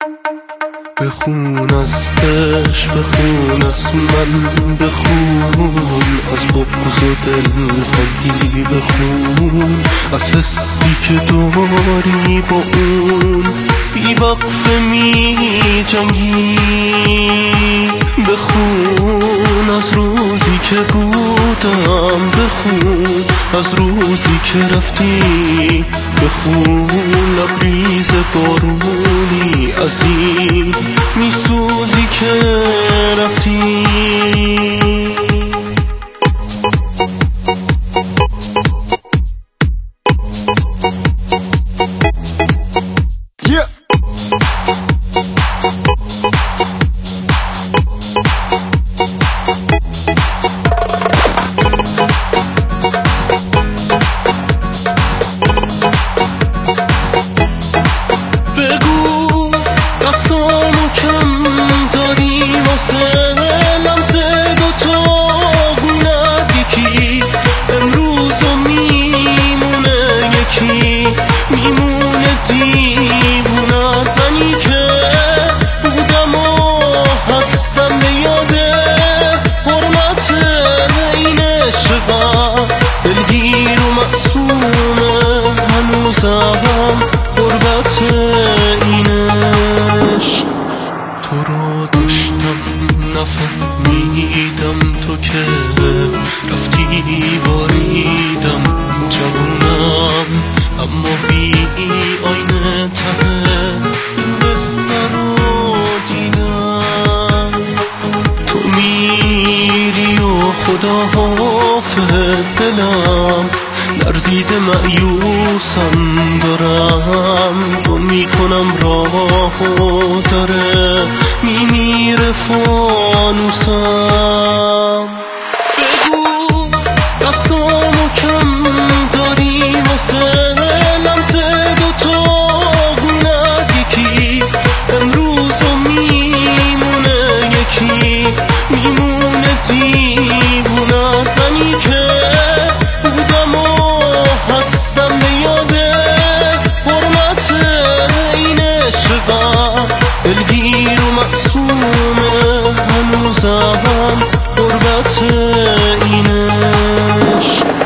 بخون از عشق، بخون از من، بخون از بغض و دلتنگی، بخون از حسی که داری با اون بی وقفه می جنگی. بخون از روزی که بودم، بخون از روزی که رفتی، بخون لبریز بارونی از این میسوزی که رفتی. دلگیر و معصومه هنوزم غربت اینش. تو رو داشتم نفهمیدم، تو که رفتی باریدم جوونم، اما بی آینه ته قصه رو دیدم. تو میری و خدا حافظ، دلم لرزیده مایوسم دارم، تو میکنم راهو داره میمیره فانوسم. بگو دستامو کم داری واسه لمس دوتا یکی، امروزو میمونه یکی، میمونه دیوونت منی که بودم و هستم به یاده حرمت این عشقم. دلگیر و معصومه هنوزم غربت اینش.